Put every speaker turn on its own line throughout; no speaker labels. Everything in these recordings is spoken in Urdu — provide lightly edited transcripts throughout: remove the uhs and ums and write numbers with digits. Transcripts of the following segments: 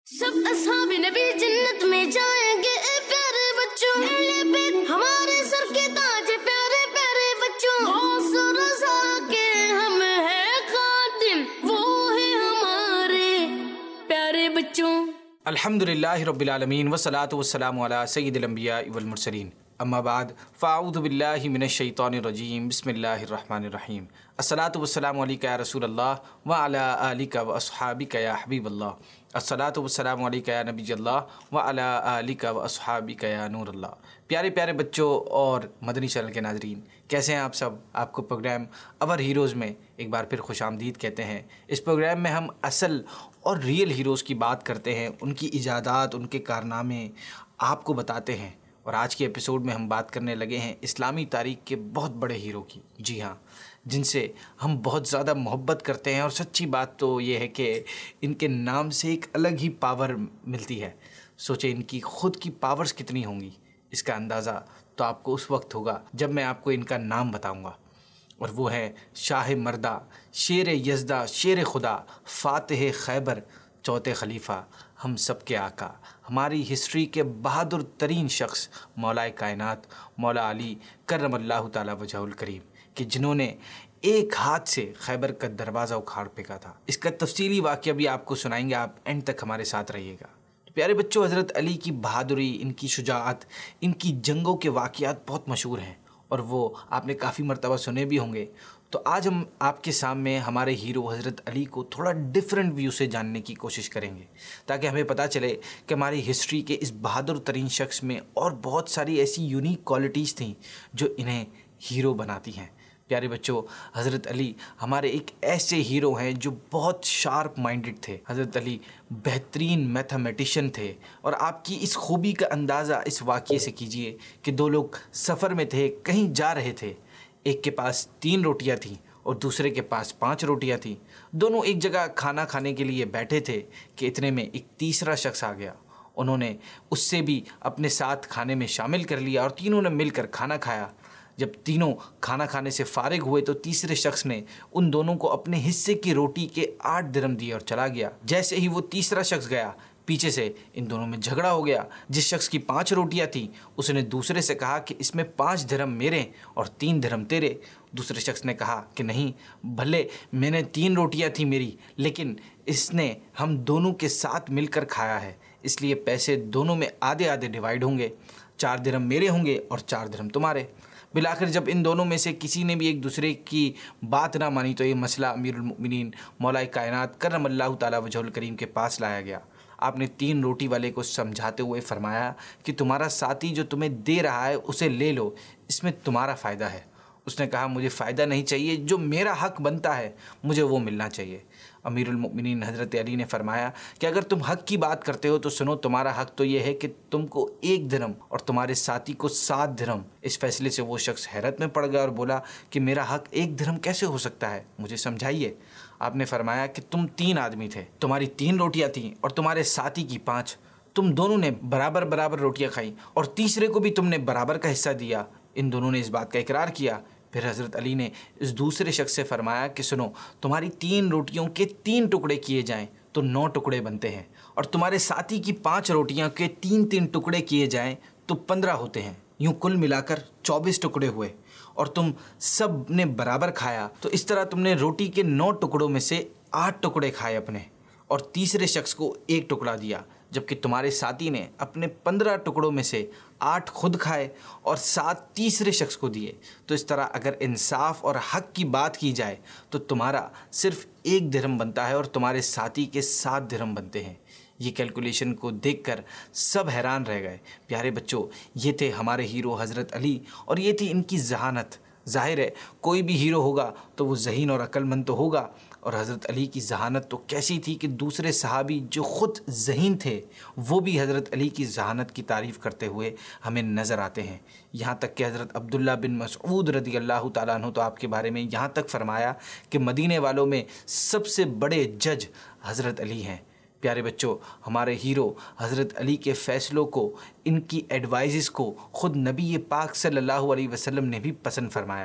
سب اصحاب نبی جنت میں جائیں گے اے پیارے بچوں، اہل بیت ہمارے سر کے تاج، پیارے پیارے بچوں، غوث و رضا کے ہم ہیں خادم، وہ ہیں ہمارے پیارے بچوں۔
الحمدللہ رب العالمین والصلاة والسلام علی سید الانبیاء والمرسلین، اما بعد فاعوذ باللہ من الشیطان الرجیم، بسم اللہ الرحمن الرحیم۔ الصلاة والسلام علیکہ یا رسول اللہ وعلی آلکہ واصحابکہ یا حبیب اللہ، الصلاة والسلام علیکہ یا نبی اللہ وعلی آلکہ واصحابکہ یا نور اللہ۔ پیارے پیارے بچوں اور مدنی چینل کے ناظرین، کیسے ہیں آپ سب؟ آپ کو پروگرام اور ہیروز میں ایک بار پھر خوش آمدید کہتے ہیں۔ اس پروگرام میں ہم اصل اور ریئل ہیروز کی بات کرتے ہیں، ان کی ایجادات، ان کے کارنامے آپ کو بتاتے ہیں۔ اور آج کے ایپیسوڈ میں ہم بات کرنے لگے ہیں اسلامی تاریخ کے بہت بڑے ہیرو کی، جی ہاں، جن سے ہم بہت زیادہ محبت کرتے ہیں، اور سچی بات تو یہ ہے کہ ان کے نام سے ایک الگ ہی پاور ملتی ہے۔ سوچیں ان کی خود کی پاورز کتنی ہوں گی، اس کا اندازہ تو آپ کو اس وقت ہوگا جب میں آپ کو ان کا نام بتاؤں گا، اور وہ ہے شاہ مردہ، شیر یزدہ، شیر خدا، فاتح خیبر، چوتھے خلیفہ، ہم سب کے آقا، ہماری ہسٹری کے بہادر ترین شخص، مولا کائنات، مولا علی کرم اللہ تعالی وجہہ الکریم، کہ جنہوں نے ایک ہاتھ سے خیبر کا دروازہ اکھاڑ پھینکا تھا۔ اس کا تفصیلی واقعہ بھی آپ کو سنائیں گے، آپ اینڈ تک ہمارے ساتھ رہیے گا۔ پیارے بچوں، حضرت علی کی بہادری، ان کی شجاعت، ان کی جنگوں کے واقعات بہت مشہور ہیں، اور وہ آپ نے کافی مرتبہ سنے بھی ہوں گے۔ تو آج ہم آپ کے سامنے ہمارے ہیرو حضرت علی کو تھوڑا ڈیفرنٹ ویو سے جاننے کی کوشش کریں گے، تاکہ ہمیں پتہ چلے کہ ہماری ہسٹری کے اس بہادر ترین شخص میں اور بہت ساری ایسی یونیک کوالٹیز تھیں جو انہیں ہیرو بناتی ہیں۔ پیارے بچوں، حضرت علی ہمارے ایک ایسے ہیرو ہیں جو بہت شارپ مائنڈڈ تھے۔ حضرت علی بہترین میتھمیٹیشین تھے، اور آپ کی اس خوبی کا اندازہ اس واقعے سے کیجئے کہ دو لوگ سفر میں تھے، کہیں جا رہے تھے، ایک کے پاس 3 روٹیاں تھیں اور دوسرے کے پاس 5 روٹیاں تھیں۔ دونوں ایک جگہ کھانا کھانے کے لیے بیٹھے تھے کہ اتنے میں ایک تیسرا شخص آ گیا۔ انہوں نے اس سے بھی اپنے ساتھ کھانے میں شامل کر لیا، اور تینوں نے مل کر کھانا کھایا۔ جب تینوں کھانا کھانے سے فارغ ہوئے تو تیسرے شخص نے ان دونوں کو اپنے حصے کی روٹی کے 8 درہم دیے اور چلا گیا۔ جیسے ہی وہ تیسرا شخص گیا، پیچھے سے ان دونوں میں جھگڑا ہو گیا۔ جس شخص کی 5 روٹیاں تھیں اس نے دوسرے سے کہا کہ اس میں 5 درہم میرے اور 3 درہم تیرے۔ دوسرے شخص نے کہا کہ نہیں، بھلے میں نے 3 روٹیاں تھیں میری، لیکن اس نے ہم دونوں کے ساتھ مل کر کھایا ہے، اس لیے پیسے دونوں میں آدھے آدھے ڈیوائیڈ ہوں گے، 4 درہم میرے ہوں گے اور 4 درہم تمہارے۔ بالآخر جب ان دونوں میں سے کسی نے بھی ایک دوسرے کی بات نہ مانی تو یہ مسئلہ امیر المؤمنین مولا کائنات کرم اللہ تعالی وجہہ الکریم کے پاس لایا گیا۔ آپ نے 3 روٹی والے کو سمجھاتے ہوئے فرمایا کہ تمہارا ساتھی جو تمہیں دے رہا ہے اسے لے لو، اس میں تمہارا فائدہ ہے۔ اس نے کہا مجھے فائدہ نہیں چاہیے، جو میرا حق بنتا ہے مجھے وہ ملنا چاہیے۔ امیر المؤمنین حضرت علی نے فرمایا کہ اگر تم حق کی بات کرتے ہو تو سنو، تمہارا حق تو یہ ہے کہ تم کو 1 درہم اور تمہارے ساتھی کو 7 درہم۔ اس فیصلے سے وہ شخص حیرت میں پڑ گیا اور بولا کہ میرا حق 1 درہم کیسے ہو سکتا ہے، مجھے سمجھائیے۔ آپ نے فرمایا کہ تم 3 آدمی تھے، تمہاری 3 روٹیاں تھیں اور تمہارے ساتھی کی 5، تم دونوں نے برابر برابر روٹیاں کھائیں اور تیسرے کو بھی تم نے برابر کا حصہ دیا۔ ان دونوں نے اس بات کا اقرار کیا۔ پھر حضرت علی نے اس دوسرے شخص سے فرمایا کہ سنو، تمہاری 3 روٹیوں کے 3 ٹکڑے کیے جائیں تو 9 ٹکڑے بنتے ہیں، اور تمہارے ساتھی کی 5 روٹیاں کے 3 ٹکڑے کیے جائیں تو 15 ہوتے ہیں، یوں کل ملا کر 24 ٹکڑے ہوئے، اور تم سب نے برابر کھایا، تو اس طرح تم نے روٹی کے 9 ٹکڑوں میں سے 8 ٹکڑے کھائے اپنے، اور تیسرے شخص کو 1 ٹکڑا دیا، جبکہ تمہارے ساتھی نے اپنے 15 ٹکڑوں میں سے 8 خود کھائے اور 7 تیسرے شخص کو دیے۔ تو اس طرح اگر انصاف اور حق کی بات کی جائے تو تمہارا صرف 1 درہم بنتا ہے اور تمہارے ساتھی کے 7 درہم بنتے ہیں۔ یہ کیلکولیشن کو دیکھ کر سب حیران رہ گئے۔ پیارے بچوں، یہ تھے ہمارے ہیرو حضرت علی، اور یہ تھی ان کی ذہانت۔ ظاہر ہے کوئی بھی ہیرو ہوگا تو وہ ذہین اور عقل مند تو ہوگا، اور حضرت علی کی ذہانت تو کیسی تھی کہ دوسرے صحابی جو خود ذہین تھے وہ بھی حضرت علی کی ذہانت کی تعریف کرتے ہوئے ہمیں نظر آتے ہیں۔ یہاں تک کہ حضرت عبداللہ بن مسعود رضی اللہ تعالیٰ عنہ تو آپ کے بارے میں یہاں تک فرمایا کہ مدینے والوں میں سب سے بڑے جج حضرت علی ہیں۔ پیارے بچوں، ہمارے ہیرو حضرت علی کے فیصلوں کو، ان کی ایڈوائزز کو خود نبی پاک صلی اللہ علیہ وسلم نے بھی پسند فرمایا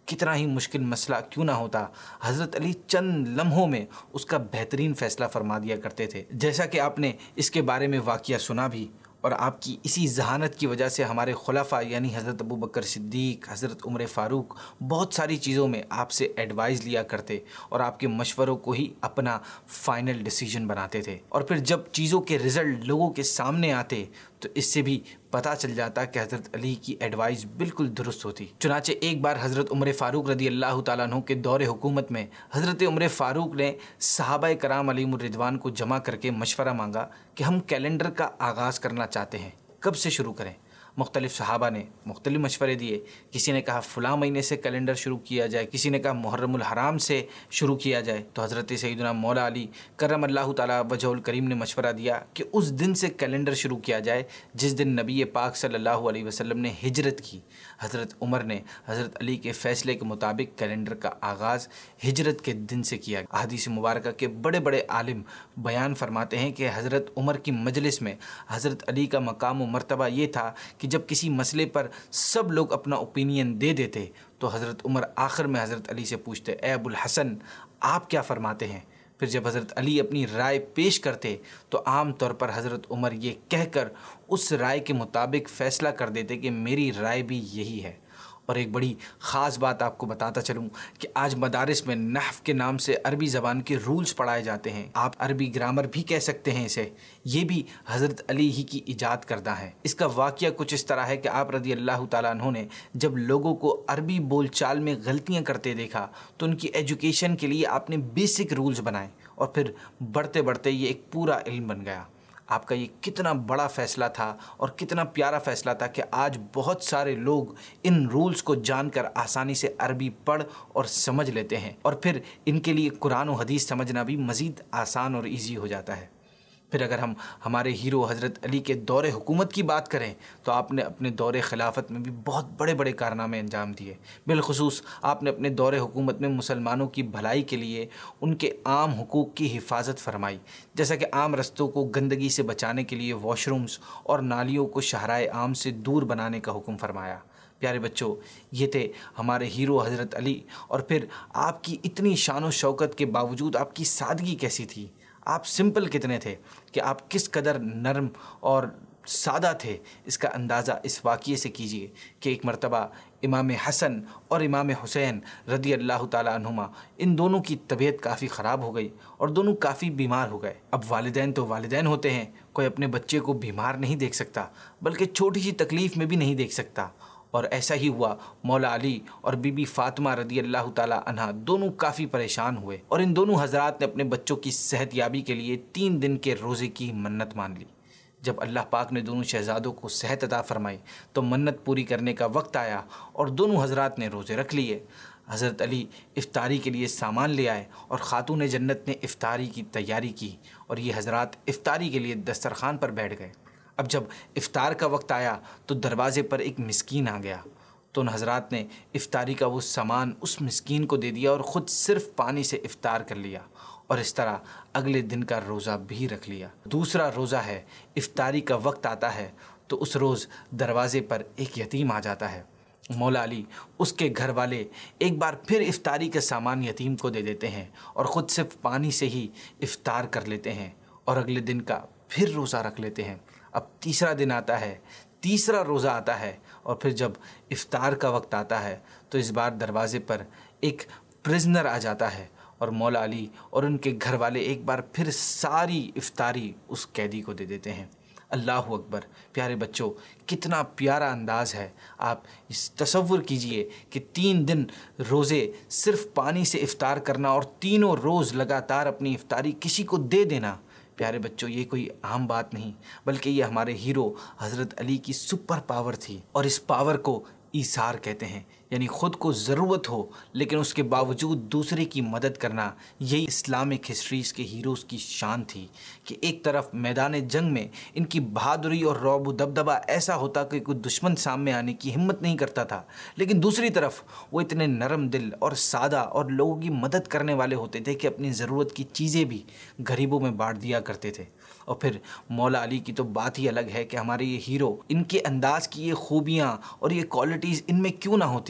کتنا ہی مشکل مسئلہ کیوں نہ ہوتا، حضرت علی چند لمحوں میں اس کا بہترین فیصلہ فرما دیا کرتے تھے۔ جیسا کہ آپ نے اس کے بارے میں واقعہ سنا بھی، اور آپ کی اسی ذہانت کی وجہ سے ہمارے خلفاء یعنی حضرت ابوبکر صدیق، حضرت عمر فاروق بہت ساری چیزوں میں آپ سے ایڈوائز لیا کرتے اور آپ کے مشوروں کو ہی اپنا فائنل ڈیسیجن بناتے تھے۔ اور پھر جب چیزوں کے رزلٹ لوگوں کے سامنے آتے تو اس سے بھی پتہ چل جاتا کہ حضرت علی کی ایڈوائز بالکل درست ہوتی۔ چنانچہ ایک بار حضرت عمر فاروق رضی اللہ تعالیٰ عنہ کے دور حکومت میں حضرت عمر فاروق نے صحابہ کرام علیہم الرضوان کو جمع کر کے مشورہ مانگا کہ ہم کیلنڈر کا آغاز کرنا چاہتے ہیں، کب سے شروع کریں؟ مختلف صحابہ نے مختلف مشورے دیے۔ کسی نے کہا فلاں مہینے سے کیلنڈر شروع کیا جائے، کسی نے کہا محرم الحرام سے شروع کیا جائے۔ تو حضرت سیدنا مولا علی کرم اللہ تعالیٰ وجہ الکریم نے مشورہ دیا کہ اس دن سے کیلنڈر شروع کیا جائے جس دن نبی پاک صلی اللہ علیہ وسلم نے ہجرت کی۔ حضرت عمر نے حضرت علی کے فیصلے کے مطابق کیلنڈر کا آغاز ہجرت کے دن سے کیا۔ احادیث مبارکہ کے بڑے بڑے عالم بیان فرماتے ہیں کہ حضرت عمر کی مجلس میں حضرت علی کا مقام و مرتبہ یہ تھا کہ جب کسی مسئلے پر سب لوگ اپنا اوپینین دے دیتے تو حضرت عمر آخر میں حضرت علی سے پوچھتے، اے ابو الحسن آپ کیا فرماتے ہیں؟ پھر جب حضرت علی اپنی رائے پیش کرتے تو عام طور پر حضرت عمر یہ کہہ کر اس رائے کے مطابق فیصلہ کر دیتے کہ میری رائے بھی یہی ہے۔ اور ایک بڑی خاص بات آپ کو بتاتا چلوں کہ آج مدارس میں نحو کے نام سے عربی زبان کے رولز پڑھائے جاتے ہیں، آپ عربی گرامر بھی کہہ سکتے ہیں اسے، یہ بھی حضرت علی ہی کی ایجاد کردہ ہے۔ اس کا واقعہ کچھ اس طرح ہے کہ آپ رضی اللہ تعالیٰ عنہ نے جب لوگوں کو عربی بول چال میں غلطیاں کرتے دیکھا تو ان کی ایجوکیشن کے لیے آپ نے بیسک رولز بنائے اور پھر بڑھتے بڑھتے یہ ایک پورا علم بن گیا۔ آپ کا یہ کتنا بڑا فیصلہ تھا اور کتنا پیارا فیصلہ تھا کہ آج بہت سارے لوگ ان رولز کو جان کر آسانی سے عربی پڑھ اور سمجھ لیتے ہیں، اور پھر ان کے لیے قرآن و حدیث سمجھنا بھی مزید آسان اور ایزی ہو جاتا ہے۔ پھر اگر ہم ہمارے ہیرو حضرت علی کے دور حکومت کی بات کریں تو آپ نے اپنے دور خلافت میں بھی بہت بڑے بڑے کارنامے انجام دیے۔ بالخصوص آپ نے اپنے دور حکومت میں مسلمانوں کی بھلائی کے لیے ان کے عام حقوق کی حفاظت فرمائی، جیسا کہ عام رستوں کو گندگی سے بچانے کے لیے واش رومز اور نالیوں کو شاہراہ عام سے دور بنانے کا حکم فرمایا۔ پیارے بچوں، یہ تھے ہمارے ہیرو حضرت علی، اور پھر آپ کی اتنی شان و شوکت کے باوجود آپ کی سادگی کیسی تھی، آپ سمپل کتنے تھے کہ آپ کس قدر نرم اور سادہ تھے، اس کا اندازہ اس واقعے سے کیجئے کہ ایک مرتبہ امام حسن اور امام حسین رضی اللہ تعالیٰ عنہما ان دونوں کی طبیعت کافی خراب ہو گئی اور دونوں کافی بیمار ہو گئے۔ اب والدین تو والدین ہوتے ہیں، کوئی اپنے بچے کو بیمار نہیں دیکھ سکتا، بلکہ چھوٹی سی تکلیف میں بھی نہیں دیکھ سکتا، اور ایسا ہی ہوا۔ مولا علی اور بی بی فاطمہ رضی اللہ تعالیٰ عنہا دونوں کافی پریشان ہوئے، اور ان دونوں حضرات نے اپنے بچوں کی صحت یابی کے لیے 3 دن کے روزے کی منت مان لی۔ جب اللہ پاک نے دونوں شہزادوں کو صحت عطا فرمائی تو منت پوری کرنے کا وقت آیا اور دونوں حضرات نے روزے رکھ لیے۔ حضرت علی افطاری کے لیے سامان لے آئے اور خاتون جنت نے افطاری کی تیاری کی، اور یہ حضرات افطاری کے لیے دسترخوان پر بیٹھ گئے۔ اب جب افطار کا وقت آیا تو دروازے پر ایک مسکین آ گیا، تو ان حضرات نے افطاری کا وہ سامان اس مسکین کو دے دیا اور خود صرف پانی سے افطار کر لیا، اور اس طرح اگلے دن کا روزہ بھی رکھ لیا۔ دوسرا روزہ ہے، افطاری کا وقت آتا ہے تو اس روز دروازے پر ایک یتیم آ جاتا ہے۔ مولا علی، اس کے گھر والے ایک بار پھر افطاری کا سامان یتیم کو دے دیتے ہیں اور خود صرف پانی سے ہی افطار کر لیتے ہیں، اور اگلے دن کا پھر روزہ رکھ لیتے ہیں۔ اب تیسرا دن آتا ہے، تیسرا روزہ آتا ہے، اور پھر جب افطار کا وقت آتا ہے تو اس بار دروازے پر ایک پرزنر آ جاتا ہے، اور مولا علی اور ان کے گھر والے ایک بار پھر ساری افطاری اس قیدی کو دے دیتے ہیں۔ اللہ اکبر! پیارے بچوں، کتنا پیارا انداز ہے۔ آپ اس تصور کیجئے کہ 3 دن روزے صرف پانی سے افطار کرنا اور تینوں روز لگاتار اپنی افطاری کسی کو دے دینا۔ پیارے بچوں، یہ کوئی عام بات نہیں، بلکہ یہ ہمارے ہیرو حضرت علی کی سپر پاور تھی، اور اس پاور کو ایثار کہتے ہیں، یعنی خود کو ضرورت ہو لیکن اس کے باوجود دوسرے کی مدد کرنا۔ یہی اسلامک ہسٹریز کے ہیروز کی شان تھی کہ ایک طرف میدان جنگ میں ان کی بہادری اور رعب و دبدبہ ایسا ہوتا کہ کوئی دشمن سامنے آنے کی ہمت نہیں کرتا تھا، لیکن دوسری طرف وہ اتنے نرم دل اور سادہ اور لوگوں کی مدد کرنے والے ہوتے تھے کہ اپنی ضرورت کی چیزیں بھی غریبوں میں بانٹ دیا کرتے تھے۔ اور پھر مولا علی کی تو بات ہی الگ ہے کہ ہمارے یہ ہیرو، ان کے انداز کی یہ خوبیاں اور یہ کوالٹیز ان میں کیوں نہ ہوتی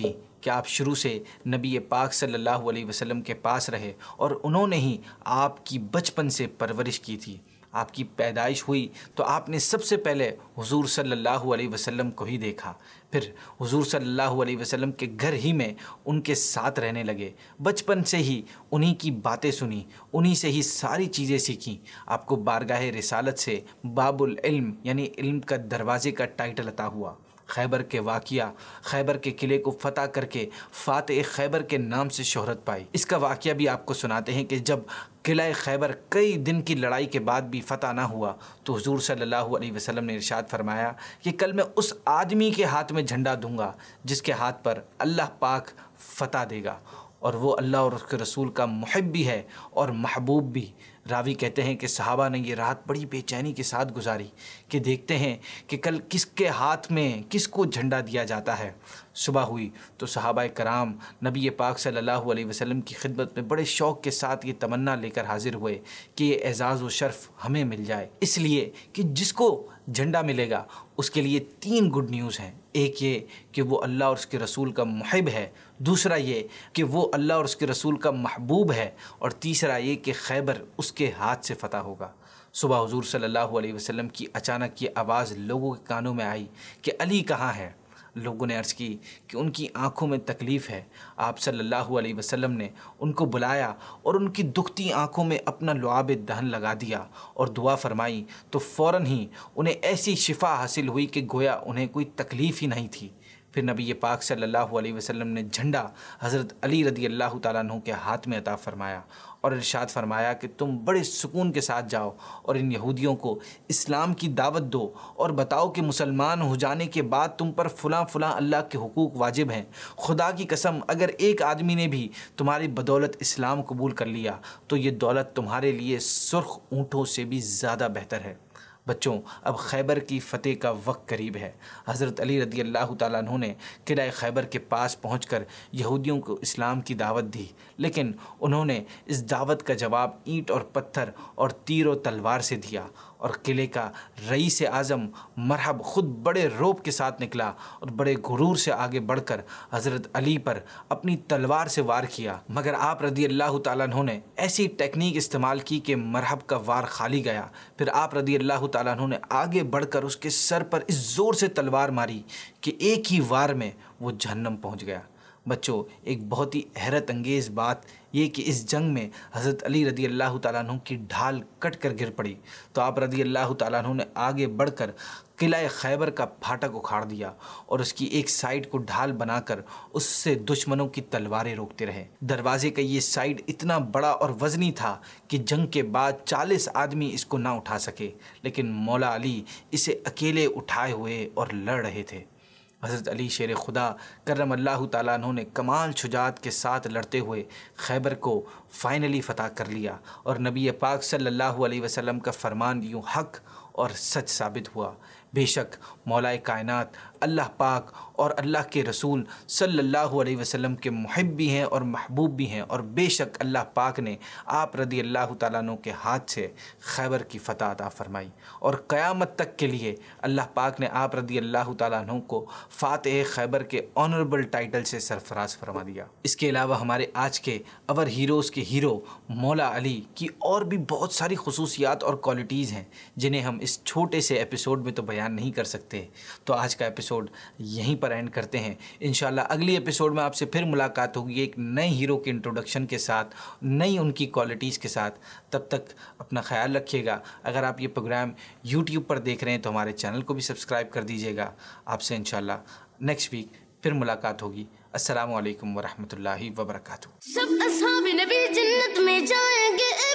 کہ آپ شروع سے نبی پاک صلی اللہ علیہ وسلم کے پاس رہے اور انہوں نے ہی آپ کی بچپن سے پرورش کی تھی۔ آپ کی پیدائش ہوئی تو آپ نے سب سے پہلے حضور صلی اللہ علیہ وسلم کو ہی دیکھا، پھر حضور صلی اللہ علیہ وسلم کے گھر ہی میں ان کے ساتھ رہنے لگے، بچپن سے ہی انہی کی باتیں سنی، انہی سے ہی ساری چیزیں سیکھیں۔ آپ کو بارگاہ رسالت سے باب العلم یعنی علم کا دروازے کا ٹائٹل عطا ہوا۔ خیبر کے واقعہ، خیبر کے قلعے کو فتح کر کے فاتح خیبر کے نام سے شہرت پائی۔ اس کا واقعہ بھی آپ کو سناتے ہیں کہ جب قلعہ خیبر کئی دن کی لڑائی کے بعد بھی فتح نہ ہوا تو حضور صلی اللہ علیہ وسلم نے ارشاد فرمایا کہ کل میں اس آدمی کے ہاتھ میں جھنڈا دوں گا جس کے ہاتھ پر اللہ پاک فتح دے گا، اور وہ اللہ اور اس کے رسول کا محب بھی ہے اور محبوب بھی۔ راوی کہتے ہیں کہ صحابہ نے یہ رات بڑی بے چینی کے ساتھ گزاری کہ دیکھتے ہیں کہ کل کس کے ہاتھ میں کس کو جھنڈا دیا جاتا ہے۔ صبح ہوئی تو صحابہ کرام نبی پاک صلی اللہ علیہ وسلم کی خدمت میں بڑے شوق کے ساتھ یہ تمنا لے کر حاضر ہوئے کہ یہ اعزاز و شرف ہمیں مل جائے، اس لیے کہ جس کو جھنڈا ملے گا اس کے لیے 3 گڈ نیوز ہیں۔ ایک یہ کہ وہ اللہ اور اس کے رسول کا محب ہے، دوسرا یہ کہ وہ اللہ اور اس کے رسول کا محبوب ہے، اور تیسرا یہ کہ خیبر اس کے ہاتھ سے فتح ہوگا۔ صبح حضور صلی اللہ علیہ وسلم کی اچانک یہ آواز لوگوں کے کانوں میں آئی کہ علی کہاں ہے؟ لوگوں نے عرض کی کہ ان کی آنکھوں میں تکلیف ہے۔ آپ صلی اللہ علیہ وسلم نے ان کو بلایا اور ان کی دکھتی آنکھوں میں اپنا لعاب دہن لگا دیا اور دعا فرمائی تو فوراً ہی انہیں ایسی شفا حاصل ہوئی کہ گویا انہیں کوئی تکلیف ہی نہیں تھی۔ پھر نبی پاک صلی اللہ علیہ وسلم نے جھنڈا حضرت علی رضی اللہ تعالیٰ عنہ کے ہاتھ میں عطا فرمایا اور ارشاد فرمایا کہ تم بڑے سکون کے ساتھ جاؤ اور ان یہودیوں کو اسلام کی دعوت دو اور بتاؤ کہ مسلمان ہو جانے کے بعد تم پر فلاں فلاں اللہ کے حقوق واجب ہیں۔ خدا کی قسم اگر ایک آدمی نے بھی تمہاری بدولت اسلام قبول کر لیا تو یہ دولت تمہارے لیے سرخ اونٹوں سے بھی زیادہ بہتر ہے۔ بچوں، اب خیبر کی فتح کا وقت قریب ہے۔ حضرت علی رضی اللہ تعالیٰ عنہ نے قلعہ خیبر کے پاس پہنچ کر یہودیوں کو اسلام کی دعوت دی، لیکن انہوں نے اس دعوت کا جواب اینٹ اور پتھر اور تیر و تلوار سے دیا، اور قلعے کا رئیس اعظم مرحب خود بڑے روب کے ساتھ نکلا اور بڑے غرور سے آگے بڑھ کر حضرت علی پر اپنی تلوار سے وار کیا، مگر آپ رضی اللہ تعالیٰ عنہ نے ایسی ٹیکنیک استعمال کی کہ مرحب کا وار خالی گیا۔ پھر آپ رضی اللہ تعالیٰ عنہ نے آگے بڑھ کر اس کے سر پر اس زور سے تلوار ماری کہ ایک ہی وار میں وہ جہنم پہنچ گیا۔ بچوں، ایک بہت ہی حیرت انگیز بات یہ کہ اس جنگ میں حضرت علی رضی اللہ تعالیٰ عنہ کی ڈھال کٹ کر گر پڑی تو آپ رضی اللہ تعالیٰ عنہ نے آگے بڑھ کر قلعہ خیبر کا پھاٹک اکھاڑ دیا اور اس کی ایک سائیڈ کو ڈھال بنا کر اس سے دشمنوں کی تلواریں روکتے رہے۔ دروازے کا یہ سائیڈ اتنا بڑا اور وزنی تھا کہ جنگ کے بعد 40 آدمی اس کو نہ اٹھا سکے، لیکن مولا علی اسے اکیلے اٹھائے ہوئے اور لڑ رہے تھے۔ حضرت علی شیر خدا کرم اللہ تعالیٰ عنہ نے کمال شجاعت کے ساتھ لڑتے ہوئے خیبر کو فائنلی فتح کر لیا، اور نبی پاک صلی اللہ علیہ وسلم کا فرمان یوں حق اور سچ ثابت ہوا۔ بے شک مولا کائنات اللہ پاک اور اللہ کے رسول صلی اللہ علیہ وسلم کے محب بھی ہیں اور محبوب بھی ہیں، اور بے شک اللہ پاک نے آپ رضی اللہ تعالیٰ عنہ کے ہاتھ سے خیبر کی فتح عطا فرمائی، اور قیامت تک کے لیے اللہ پاک نے آپ رضی اللہ تعالیٰ عنہ کو فاتح خیبر کے آنریبل ٹائٹل سے سرفراز فرما دیا۔ اس کے علاوہ ہمارے آج کے اور ہیروز کے ہیرو مولا علی کی اور بھی بہت ساری خصوصیات اور کوالٹیز ہیں جنہیں ہم اس چھوٹے سے ایپیسوڈ میں تو بیان نہیں کر سکتے، تو آج کا ایپیسوڈ یہیں پر اینڈ کرتے ہیں۔ انشاءاللہ اگلی ایپیسوڈ میں آپ سے پھر ملاقات ہوگی ایک نئے ہیرو کے انٹروڈکشن کے ساتھ، نئی ان کی کوالٹیز کے ساتھ۔ تب تک اپنا خیال رکھیے گا۔ اگر آپ یہ پروگرام یوٹیوب پر دیکھ رہے ہیں تو ہمارے چینل کو بھی سبسکرائب کر دیجیے گا۔ آپ سے انشاءاللہ نیکسٹ ویک پھر ملاقات ہوگی۔ السلام علیکم ورحمۃ اللہ وبرکاتہ۔
سب اصحاب نبی جنت میں جائیں گے۔